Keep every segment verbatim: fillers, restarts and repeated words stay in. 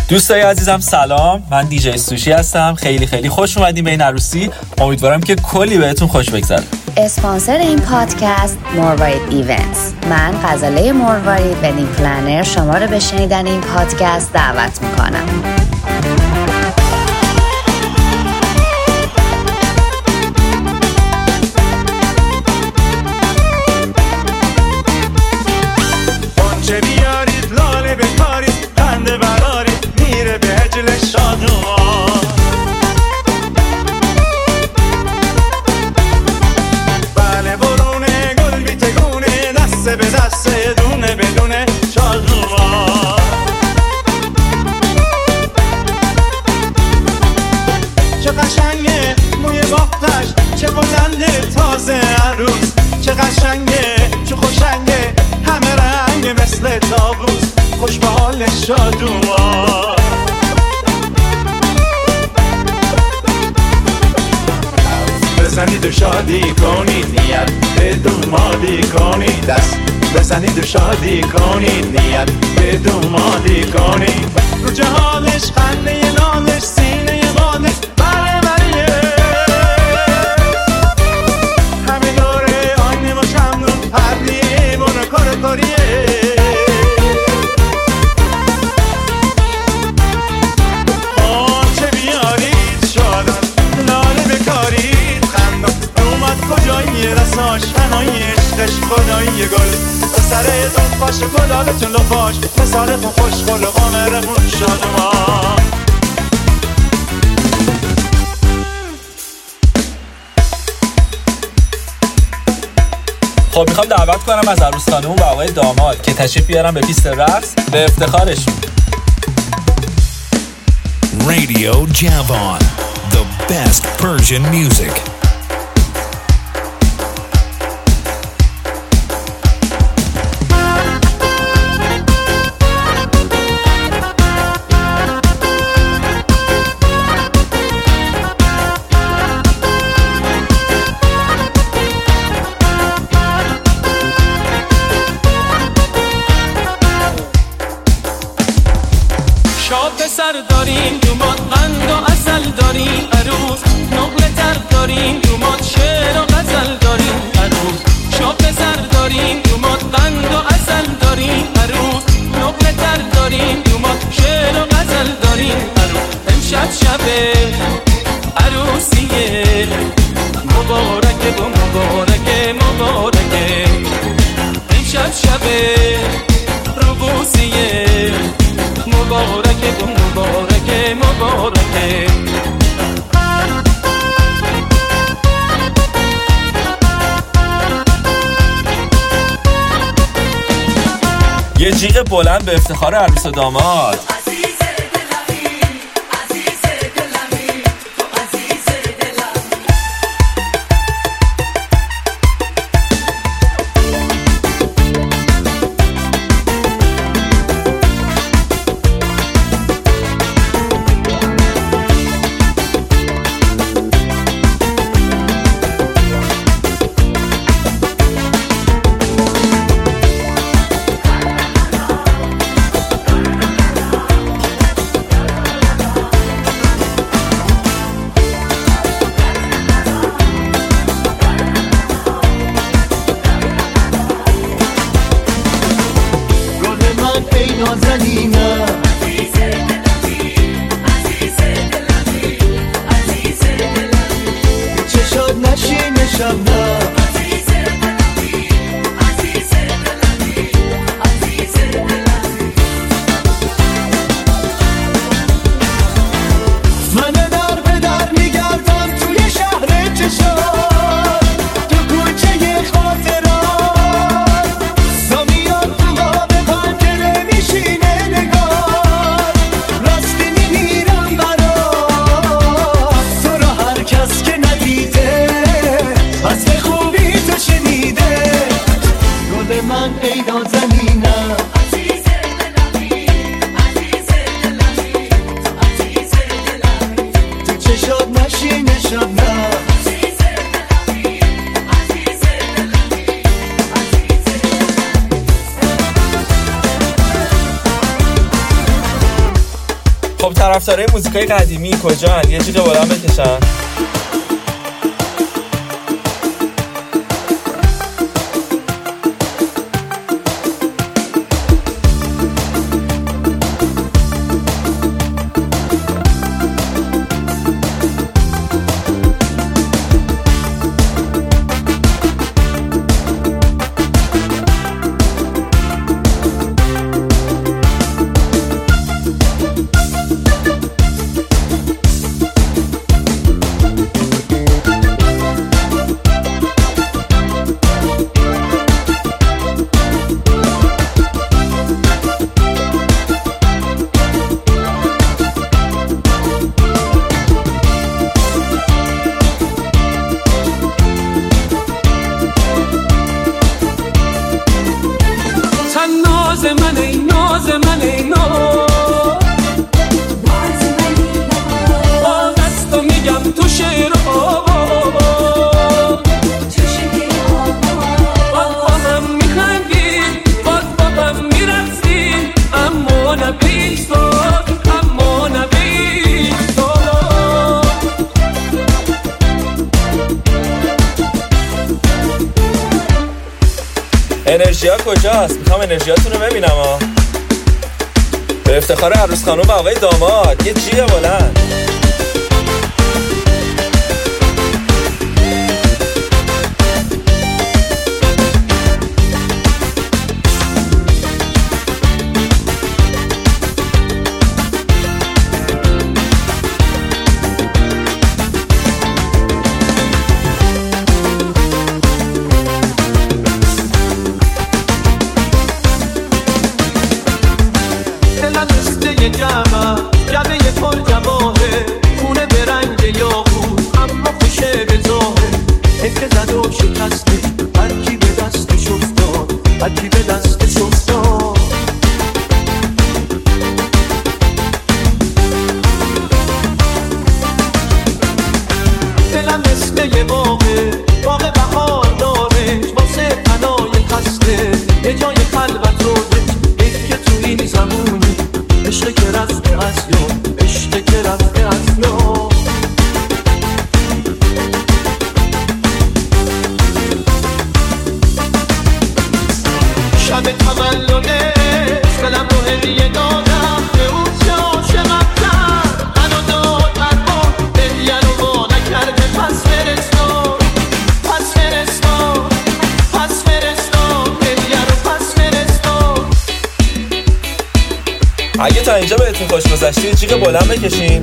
دوستای عزیزم سلام، من دیجی سوشی هستم. خیلی خیلی خوش اومدیم به این عروسی. امیدوارم که کلی بهتون خوش بگذره. اسپانسر این پادکست مروارید ایونتس. من غزاله مروارید ودینگ پلنر شما رو به شنیدن این پادکست دعوت میکنم. چه بیارید لاله بکارید خنده برارید میره به هجل شادوان. بله برونه گل بیتگونه دست به دست دونه بدونه شادوان. چه قشنگه موی باختش چه بلنده تازه عروس. چه قشنگه چه خوشنگه همه رنگ مثل تابوس خوش به حال شادوان. بزنید و شادی کنید نیت به دومادی کنید. دست بزنید و شادی کنید نیت به دومادی کنید. رو جهالش خنده نالش سینه بالش بره بریه همه دوره آینه با شمنون پردیه بونه کار کاریه. آنچه بیارید شادان لاله بکارید خندان. اومد کجایی رساش فنایی عشقش خدایی گل پسرتون پاش کلالتون لفاش پسرتون خوش خلق آمرمون شادمان. خب میخوام دعوت کنم از عروس خانم و آقای داماد که تشریف بیارم به پیست رقص به افتخارشون. Radio Javan, the best Persian music. سر داریم دومات قند و اصل داریم عروس. نقل تر داریم دومات شعر و غزل داریم عروس. شاب سر داریم دومات قند و اصل داریم عروس. نقل تر داریم دومات شعر و غزل داریم عروس. امشب شب عروسیه مبارکه و مبارکه مبارکه. امشب شب روبوسیه مبارکه و مبارکه مبارکه. یه جیغ بلند به افتخار عروس و داماد. خوب خب طرفدارای موزیکای قدیمی کجان؟ یه جیغ بالا بکشن. انرژیا کجاست؟ میخوام انرژیاتون رو ببینم ها. به افتخار عروس خانم و آقای داماد یه جیه بلند. اگه تا اینجا بهتون خوش گذشته جیغ بلند بکشین.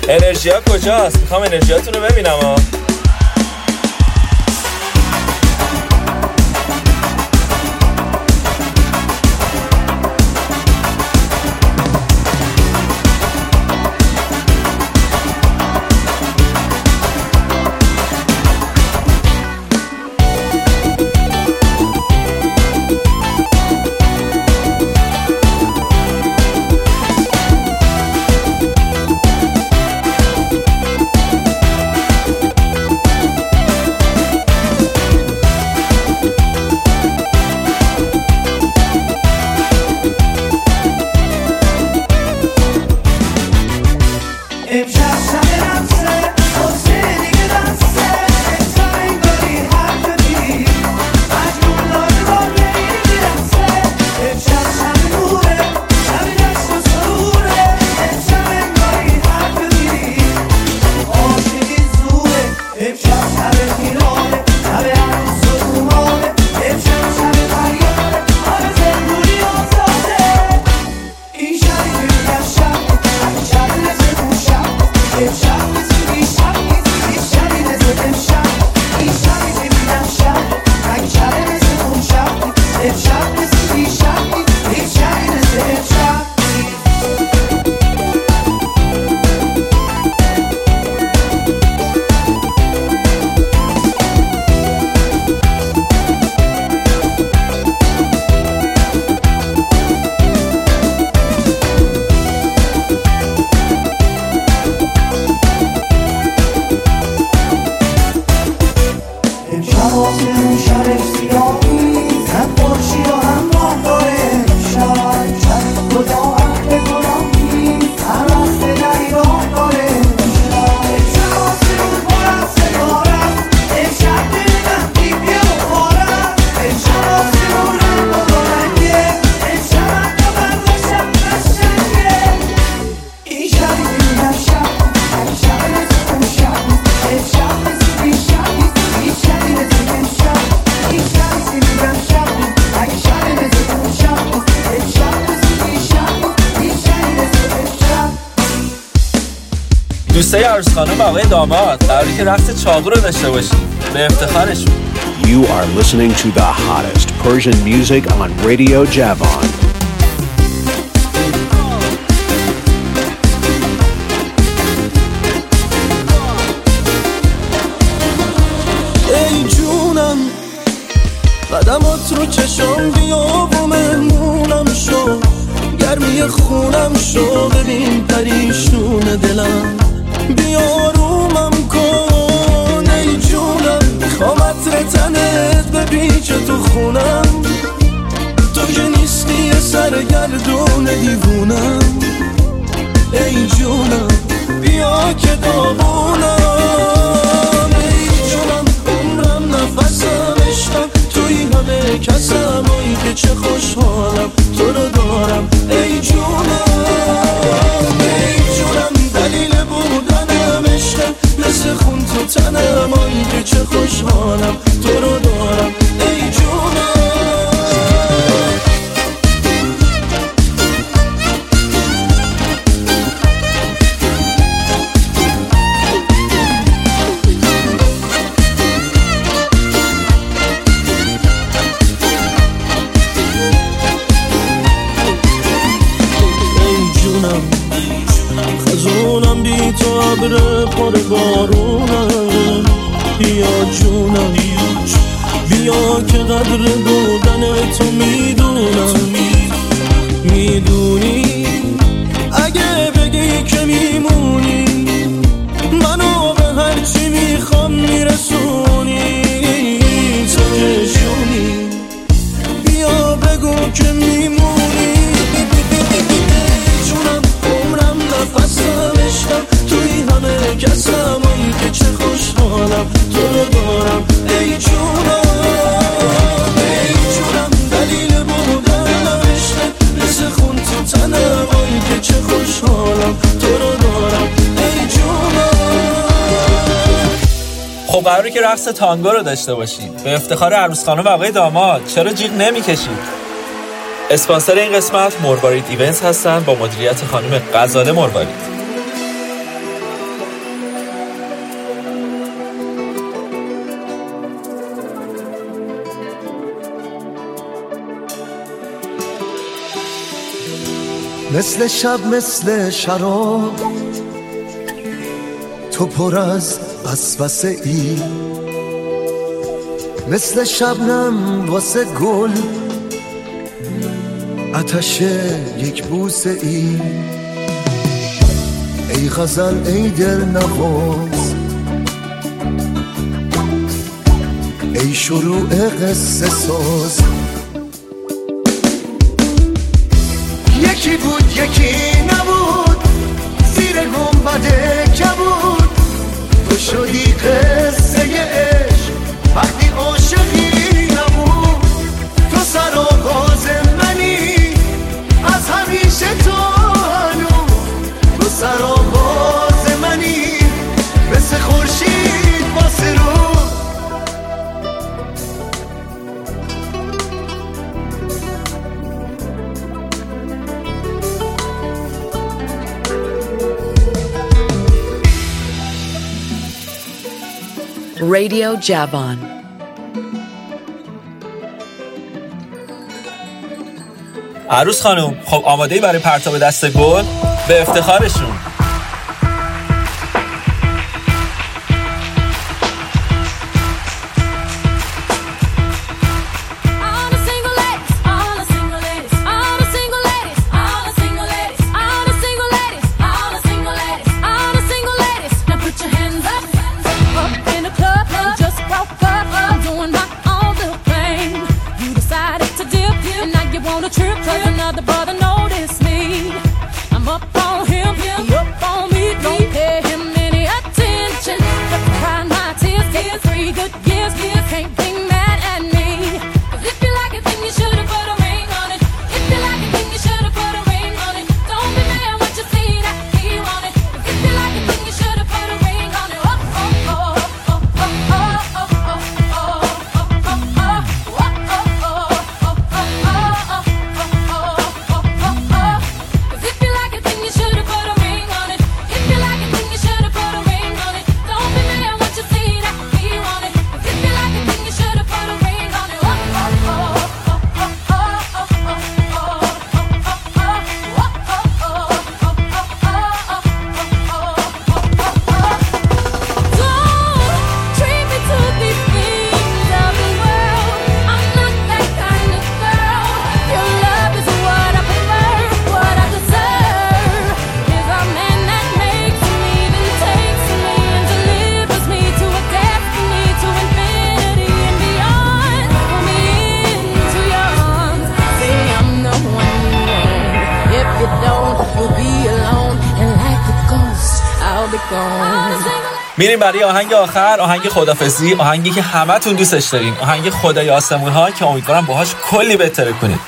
انرژیا کجاست؟ میخوام انرژیاتون رو ببینم ها. دوستای عروس خانم و آقای داماد قراره که رقص چاقو رو داشته باشیم به افتخارشون. You are listening to the hottest Persian music on Radio Javan. ای جونم قدمات رو چشم بیا و مهمونم شو، گرمی خونم شو، ببین پریشون دلم بیا رومم کن. ای جونم میخوام عطر تنت بپیچه تو خونم، تو که نیستی سرگردون دیوونم. ای جونم بیا که داغونم، ای جونم عمرم نفسم عشقم توی همه کسم، ای که چه خوشحالم تو رو دارم. ای جونم ای جونم دلیل بودنم عشقم، مثل خون تو تنم، ای که چه خوشحالم تو رو دارم. ای جونم خزونم بی تو عبر پر بارونم، بیا جونم بیا که قدر بودن تو میدونم. میدونی اگه بگی که میمونی منو به هرچی میخوام میرسونی. تو که جونی بیا بگو که میمونی. جونم عمرم نفسم عشقم توی همه کسم، ای که چه خوشحالم تو رو دارم. ای جونم ای جونم دلیل بودنم عشقم، مثل خون تو تنم، ای که چه خوشحالم تو رو دارم. ای جونم خب قراره که رقص تانگو رو داشته باشیم به افتخار عروس خانم و آقای داماد. چرا جیغ نمی‌کشید؟ اسپانسر این قسمت مروارید ایونتس هستن با مدیریت خانم غزاله مروارید. مثل شب مثل شراب تو پر از وسوسه ای، مثل شبنم واسه گل آتش یک بوسه ای. ای غزل ای دل نواز، ای شروع قصه ساز، یکی بود یکی نبود زیر گنبد کبود، تو شدی قصه عشق وقتی عاشقی نبود. تو سر و باز منی از همیشه تو هنوز، تو سر و باز منی مثل خورشید واسه رو. رادیو جوان. عروس خانم، خب آماده‌ای برای پرتاب دست گل؟ به افتخارشون. میریم برای آهنگ آخر، آهنگ خدافظی، آهنگی که همتون دوستش دارین، آهنگ خدای آسمون ها که امیدوارم باهاش کلی بهتره کنید.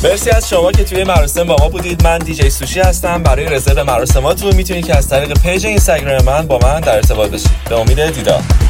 مرسی از شما که توی مراسم با ما بودید. من دیجی سوشی هستم. برای رزرو مراسماتون میتونید که از طریق پیج اینستاگرام من با من در ارتباط باشید. به امید دیدار.